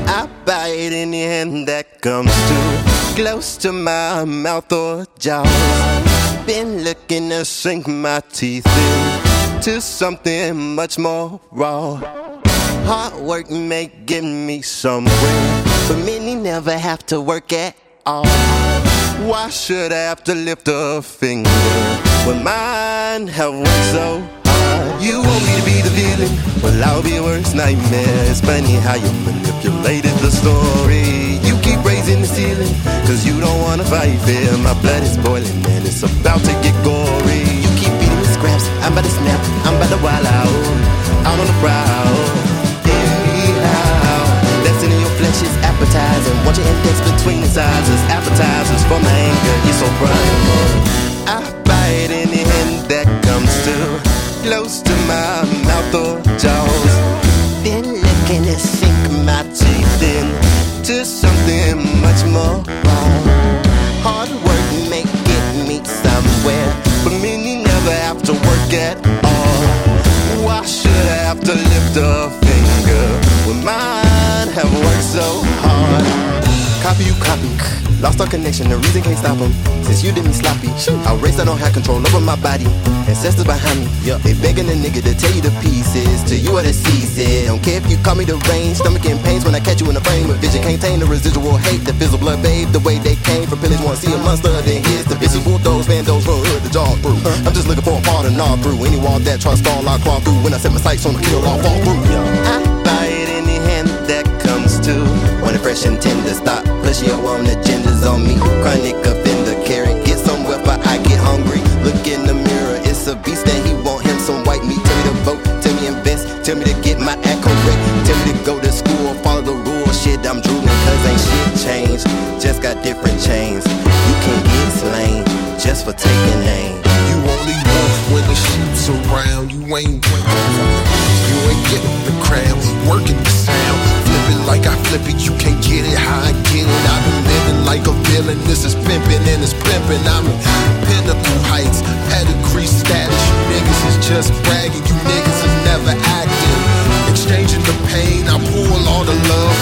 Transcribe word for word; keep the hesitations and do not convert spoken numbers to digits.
I bite any hand that comes too close to my mouth or jaws. Been looking to sink my teeth into something much more raw. Hard work may get me somewhere, but many never have to work at all. Why should I have to lift a finger when mine have worked so hard? You want me to be the villain? Well, I'll be your worst nightmare. It's funny how you manipulated the story. You keep raising the ceiling, cause you don't wanna fight fair. My blood is boiling and it's about to get gory. You keep beating me scraps, I'm about to snap, I'm about to wild out, out on the prowl. Dancing in your flesh is appetizing. Want your index between the sizes. Appetizers for my anger, you're so primal. I bite any hand that comes too close to my mouth or jaws. Been looking to sink my teeth into something much more wrong. Hard work may get me somewhere, but many never have to work at all. Why should I have to lift a finger when mine have worked so hard? Copy you copy, lost our connection, the reason can't stop them. Since you did me sloppy, I race, I don't have control over my body. Ancestors behind me, yeah. They begging a nigga to tell you the pieces. To you are the season. Don't care if you call me the rain. Stomach in pains when I catch you in the frame of vision. Can't tame the residual hate that fizzle blood, babe. The way they came from pillage, wanna see a monster, then here's the vicious bulldogs, bandos from hood to jaw through. I'm just looking for a part and all through. Any wall that tries to stall, I crawl through. When I set my sights on the kill, I'll fall through. I bite any hand that comes to when it fresh and tender stop. Plus you want agendas on me. Chronic offender, carry. Get somewhere but I get hungry. Look in the mirror, it's a beast that he want him some white meat. Tell me to vote, tell me invest, tell me to get my act correct. Tell me to go to school, follow the rules. Shit, I'm drooling cause ain't shit changed. Just got different chains. You can get slain just for taking aim. You only wolf when the sheep's around. You ain't You ain't getting the crown. Working the sound. Flip it like I flip it. You can't get it how I get it. I've been living like a villain. This is pimping and it's pimping. I'm in pinnacle heights. Pedigree status. You niggas is just bragging. You niggas is never acting. Exchanging the pain. I pull all the love